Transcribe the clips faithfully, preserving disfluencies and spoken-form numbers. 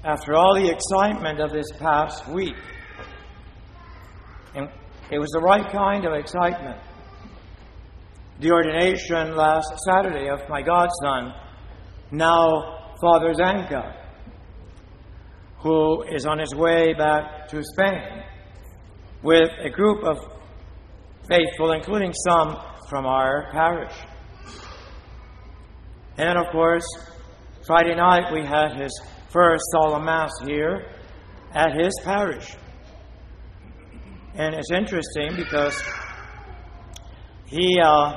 after all the excitement of this past week, and it was the right kind of excitement, the ordination last Saturday of my godson, now Father Zanka, who is on his way back to Spain with a group of faithful, including some from our parish. And then, of course, Friday night we had his first solemn Mass here at his parish. And it's interesting because he, uh,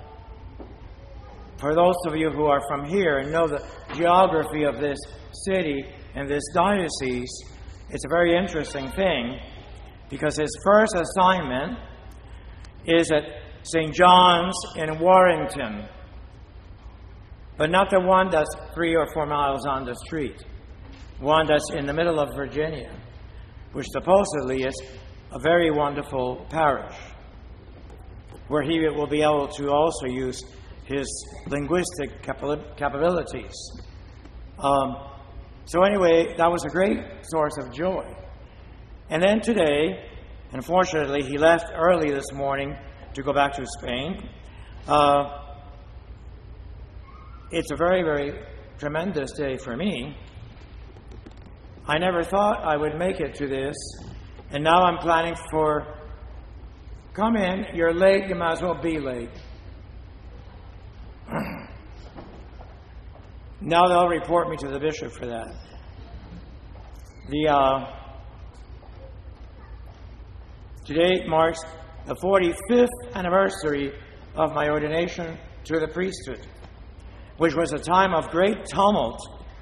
for those of you who are from here and know the geography of this city and this diocese, it's a very interesting thing because his first assignment is at Saint John's in Warrington, but not the one that's three or four miles on the street, one that's in the middle of Virginia, which supposedly is a very wonderful parish, where he will be able to also use his linguistic capabilities. Um, so anyway, that was a great source of joy. And then today, unfortunately, he left early this morning to go back to Spain. Uh, it's a very, very tremendous day for me. I never thought I would make it to this, and now I'm planning for, come in, you're late, you might as well be late. Now they'll report me to the bishop for that. The uh, Today marks the forty-fifth anniversary of my ordination to the priesthood, which was a time of great tumult.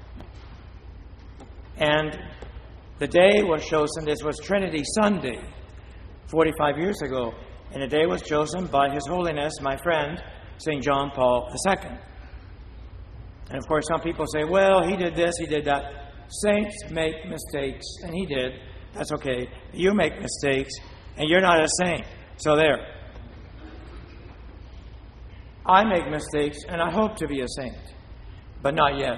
And the day was chosen, this was Trinity Sunday, forty-five years ago, and the day was chosen by His Holiness, my friend, Saint John Paul the Second. And of course, some people say, well, he did this, he did that. Saints make mistakes, and he did. That's okay. You make mistakes, and you're not a saint. So there. I make mistakes, and I hope to be a saint, but not yet.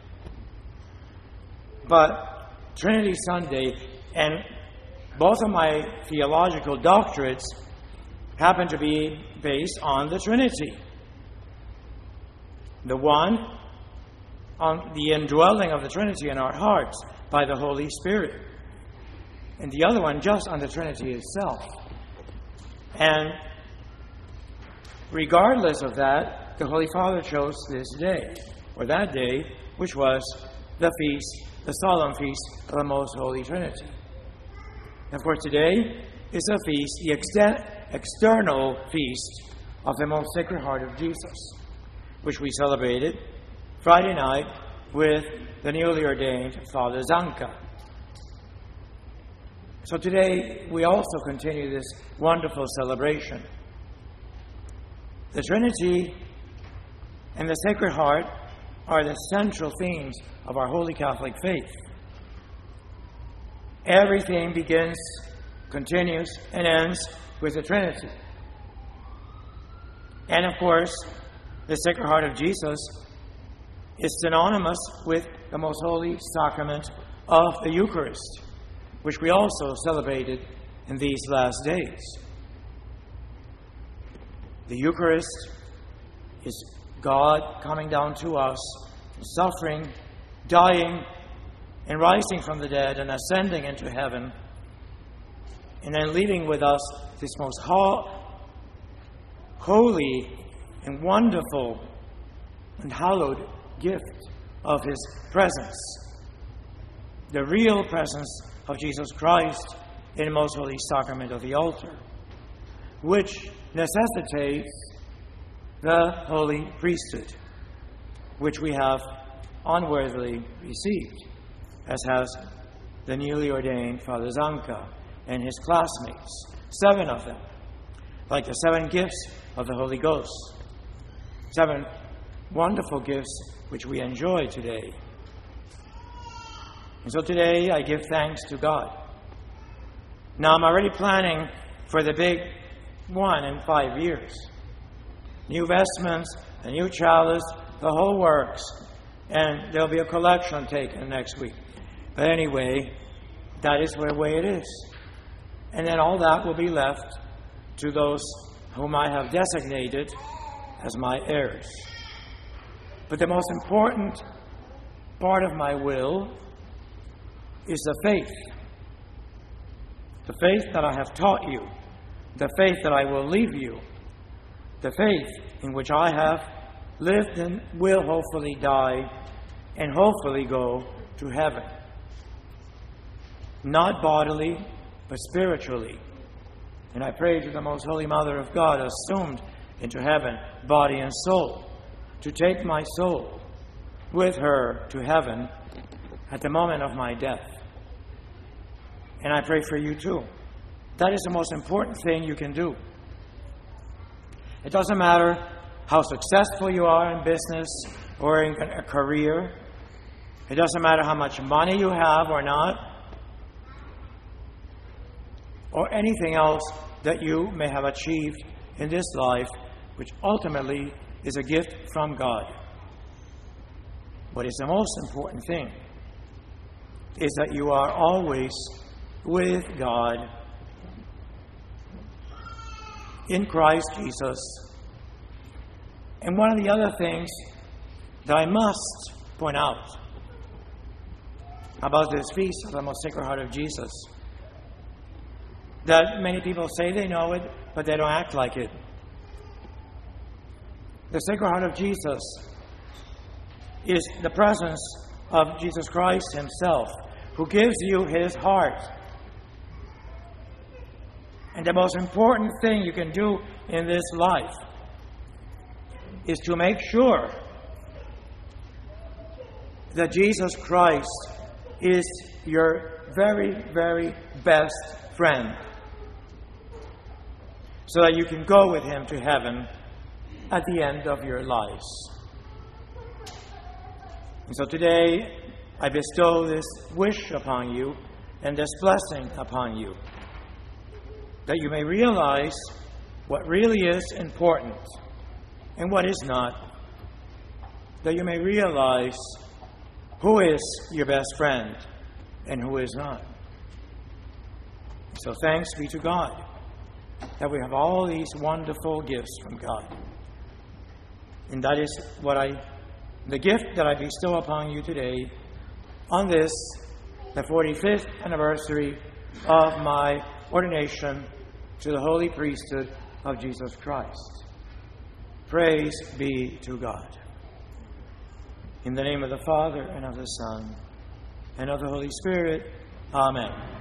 But Trinity Sunday, and both of my theological doctorates happen to be based on the Trinity. The one on the indwelling of the Trinity in our hearts by the Holy Spirit, and the other one just on the Trinity itself. And regardless of that, the Holy Father chose this day, or that day, which was the feast, the solemn feast of the Most Holy Trinity. And of course, today is a feast, the extent, external feast of the Most Sacred Heart of Jesus, which we celebrated Friday night with the newly ordained Father Zanka. So today we also continue this wonderful celebration. The Trinity and the Sacred Heart are the central themes of our Holy Catholic faith. Everything begins, continues, and ends with the Trinity. And of course, the Sacred Heart of Jesus is synonymous with the Most Holy Sacrament of the Eucharist, which we also celebrated in these last days. The Eucharist is God coming down to us, suffering, dying, and rising from the dead and ascending into heaven, and then leaving with us this most ho- holy and wonderful and hallowed gift of His presence, the real presence of Jesus Christ in the most holy sacrament of the altar, which necessitates the holy priesthood, which we have unworthily received, as has the newly ordained Father Zanka and his classmates, seven of them, like the seven gifts of the Holy Ghost, seven wonderful gifts which we enjoy today. And so today I give thanks to God. Now I'm already planning for the big one in five years. New vestments, a new chalice, the whole works. And there'll be a collection taken next week. But anyway, that is the way it is. And then all that will be left to those whom I have designated as my heirs. But the most important part of my will is the faith. The faith that I have taught you. The faith that I will leave you. The faith in which I have lived and will hopefully die and hopefully go to heaven. Not bodily, but spiritually. And I pray to the Most Holy Mother of God, assumed into heaven, body and soul, to take my soul with her to heaven at the moment of my death. And I pray for you too. That is the most important thing you can do. It doesn't matter how successful you are in business or in a career. It doesn't matter how much money you have or not, or anything else that you may have achieved in this life, which ultimately is a gift from God. What is the most important thing is that you are always with God in Christ Jesus. And one of the other things that I must point out about this feast of the Most Sacred Heart of Jesus, that many people say they know it, but they don't act like it. The Sacred Heart of Jesus is the presence of Jesus Christ himself, who gives you his heart. And the most important thing you can do in this life is to make sure that Jesus Christ is your very, very best friend, so that you can go with him to heaven at the end of your lives. And so today, I bestow this wish upon you and this blessing upon you, that you may realize what really is important and what is not, that you may realize who is your best friend and who is not. So thanks be to God that we have all these wonderful gifts from God. And that is what I, the gift that I bestow upon you today on this, the forty-fifth anniversary of my ordination to the holy priesthood of Jesus Christ. Praise be to God. In the name of the Father, and of the Son, and of the Holy Spirit. Amen.